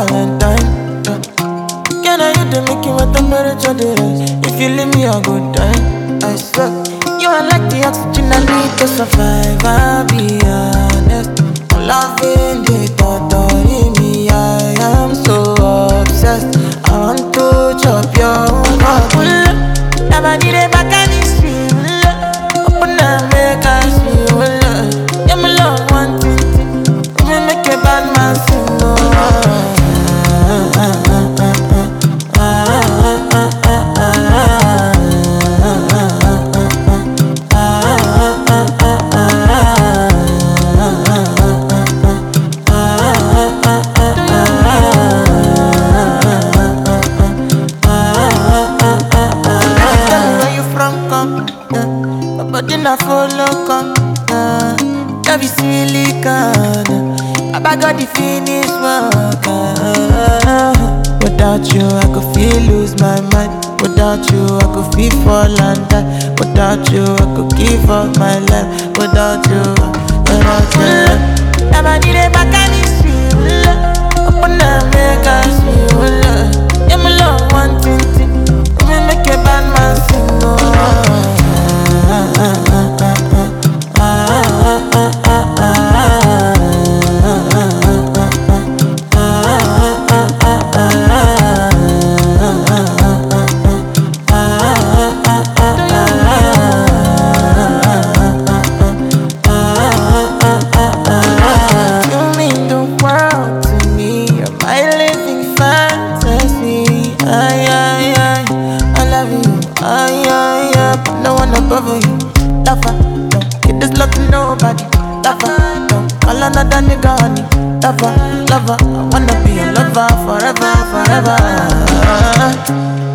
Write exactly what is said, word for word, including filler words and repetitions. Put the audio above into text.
Valentine. Yeah. Can I you to make you my temperature rise? If you leave me, I go die. I swear. You are like the oxygen I need to survive. I'll be honest. I'm loving the thought of me. I am so obsessed. I want to chop your heart. Never did it back and it's real. Open up, make us feel. Yeah, my love one thing. Me make a bad man sing. No. But then I follow come, uh, that be silicone. I got the finish work. Uh, without you, I could feel lose my mind. Without you, I could feel fall and die. Without you, I could give up my life. Without you, without you, never need a back and it's real. Open up, make us feel. Yeah, my love one thing, me make a bad man sing. No. No one above you. Lover, don't get this love to nobody. Lover, don't call another nigga honey. Lover, lover, I wanna be a lover forever, forever.